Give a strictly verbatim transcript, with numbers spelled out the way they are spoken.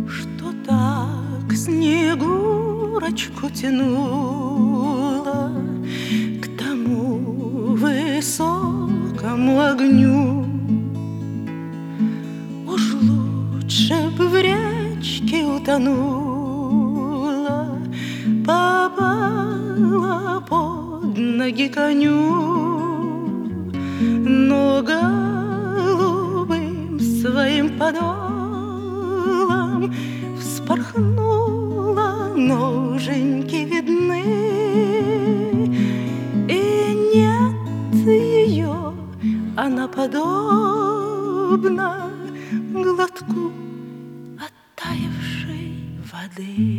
что так Снегурочку тянуло к тому высокому огню. Уж лучше б в речке утонула, попала под ноги коню, но голубым своим подолом вспорхнула, ноженьки видны, и нет ее, она подобна глотку оттаившей воды.